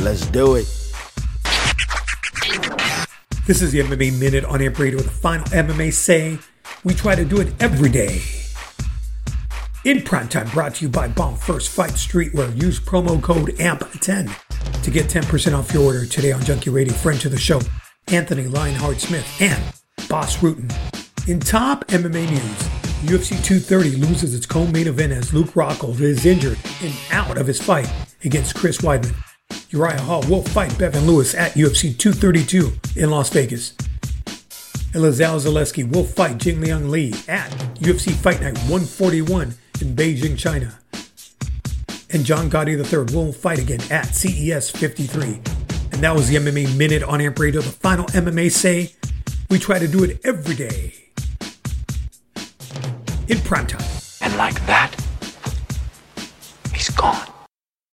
Let's do it. This is the MMA Minute on Amp Radio, the final MMA say. We try to do it every day. In primetime, brought to you by Bomb First Fight Streetwear. Use promo code AMP10 to get 10% off your order today on Junkie Radio. Friend to the show, Anthony Lionheart Smith and Boss Rutan. In top MMA news, UFC 230 loses its co-main event as Luke Rockhold is injured and out of his fight against Chris Weidman. Uriah Hall will fight Bevan Lewis at UFC 232 in Las Vegas. Elizeu Zaleski will fight Jingliang Li at UFC Fight Night 141 in Beijing, China. And John Gotti III will fight again at CES 53. And that was the MMA Minute on Amp Radio, the final MMA say. We try to do it every day in primetime. And like that, he's gone.